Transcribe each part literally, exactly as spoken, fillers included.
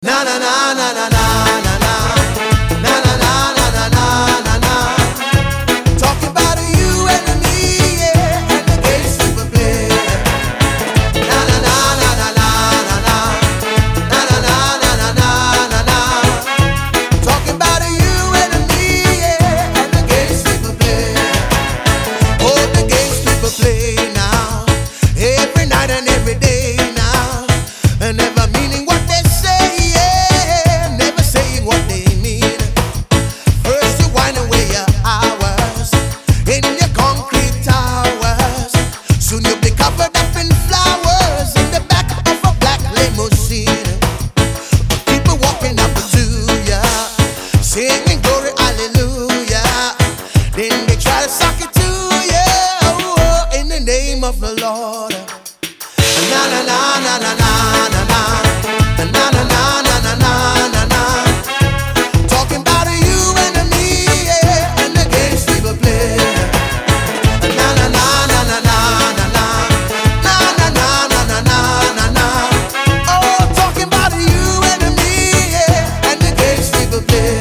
Na na na na na na na na na na na na na na na. Talking about you and me, yeah, and the games we play. Na na na na na na na na na na na na na na. Talking about you and me, yeah, and the games we play. Oh, the games people play now, every night and every day now, and never meaning what they say. Singing glory, hallelujah. Then they try to suck it to you, oh, oh, in the name of the Lord. Na na na na na na na na na na na na na na na. Talking about you and me, yeah, and the games we will play. Na na na na na na na na na na na na na na. Oh, talking about you and me, yeah, and the games we will play.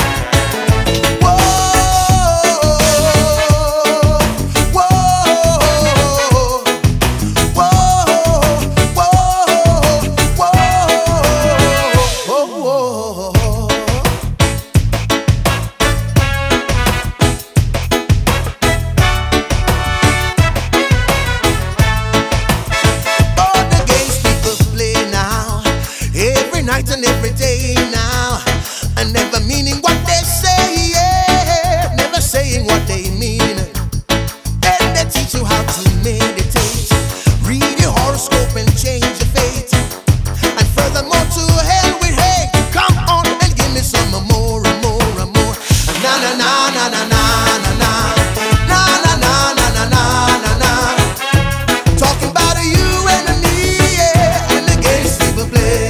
Night and every day now, and never meaning what they say, yeah, never saying what they mean. And they teach you how to meditate, read your horoscope and change your fate. And furthermore, to hell with hate. Come on and give me some more and more and more. Na na na na na na na na na na na na na na na. Talking about you and me, yeah, and the games people play.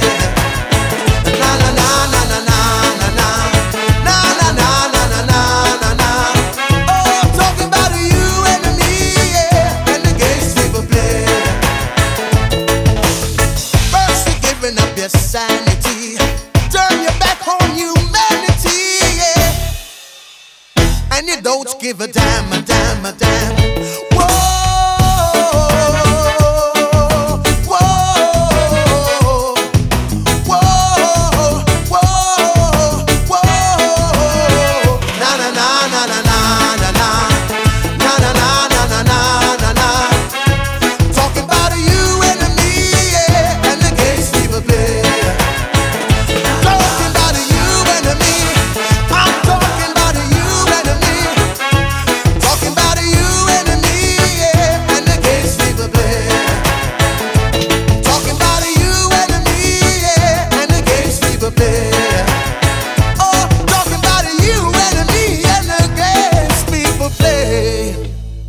Your sanity, turn your back on humanity, yeah. And you don't give a damn, a damn, a damn